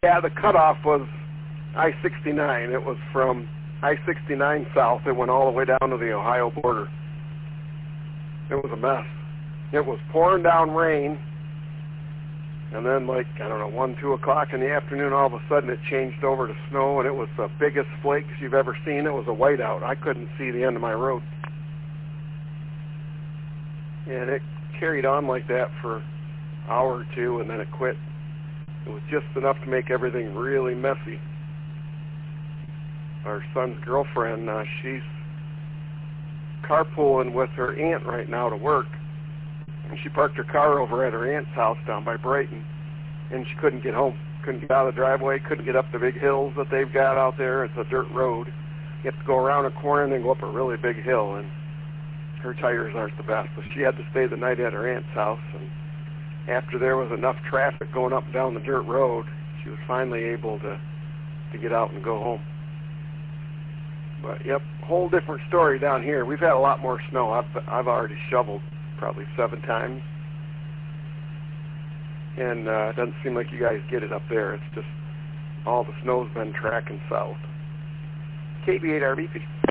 Yeah, the cutoff was I-69. It was from I-69 south. It went all the way down to the Ohio border. It was a mess. It was pouring down rain, and then like, I don't know, 1, 2 o'clock in the afternoon, all of a sudden it changed over to snow, and it was the biggest flakes you've ever seen. It was a whiteout. I couldn't see the end of my road. And it carried on like that for an hour or two, and then it quit. It was just enough to make everything really messy. Our son's girlfriend, she's carpooling with her aunt right now to work, and she parked her car over at her aunt's house down by Brighton, and she couldn't get home. Couldn't get out of the driveway, couldn't get up the big hills that they've got out there. It's a dirt road. You have to go around a corner and then go up a really big hill, and her tires aren't the best. So she had to stay the night at her aunt's house, and after there was enough traffic going up and down the dirt road, she was finally able to get out and go home. But yep, whole different story down here. We've had a lot more snow. I've already shoveled probably 7 times, and it doesn't seem like you guys get it up there. It's just all the snow's been tracking south. KB8RBP.